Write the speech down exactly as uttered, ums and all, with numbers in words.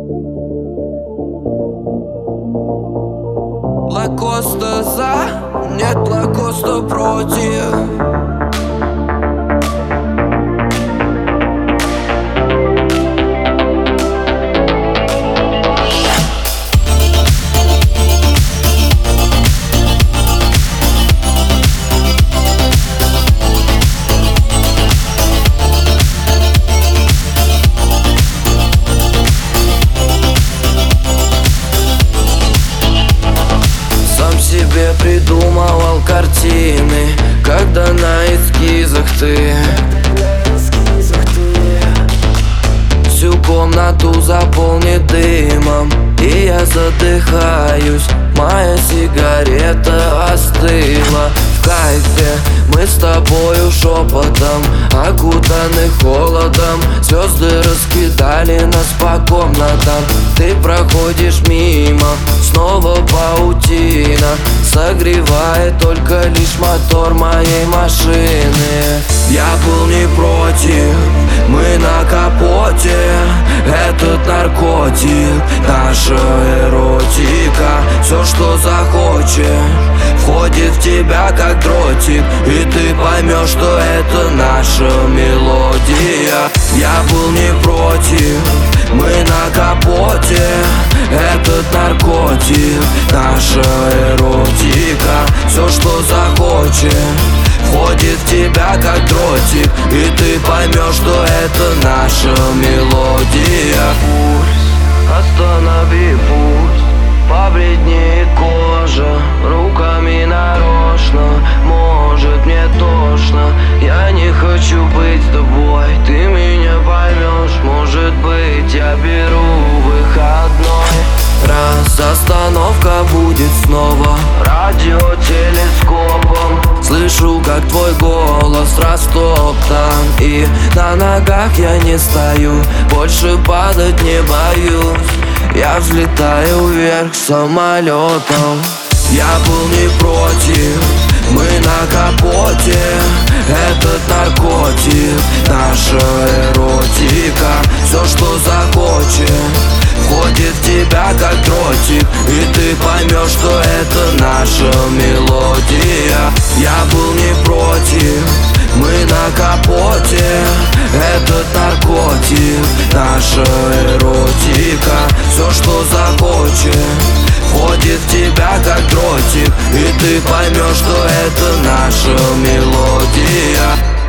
Лакоста за, нет лакоста против. Себе придумывал картины, когда на эскизах ты всю комнату заполнит дымом, и я задыхаюсь, моя сигарета остыла. В кайфе мы с тобою шепотом, окутаны холодом, звезды раскидали нас по комнатам. Ты проходишь мимо, снова паутина, согревает только лишь мотор моей машины. Я был не против, мы на капоте, этот наркотик, наша эротика. Все, что захочешь, входит в тебя как дротик, и ты поймешь, что это наша мелодия. Я был не против, мы на капоте, этот наркотик, наша эротика. Все, что захочешь, входит в тебя как дротик, и ты поймешь, что это наша мелодия. Пульс, останови пульс, побледнеет кожа, руками нарочно, может мне тошно. Я не хочу быть с тобой, ты меня поймешь, может быть я беру выходной. Раз остановка будет снова радиотелескопом, слышу, как твой голос растоптан, и на ногах я не стою, больше падать не боюсь. Я взлетаю вверх самолетом. Я был не против, мы на капоте, этот наркотик, наша эротика. Все, что захочешь, входит в тебя как дротик, и ты поймешь, что это наша мелодия. Я был не против, мы на капоте, этот наркотик, наша эротика. Все, что захочешь, входит в тебя как дротик, и ты поймешь, что это наша мелодия.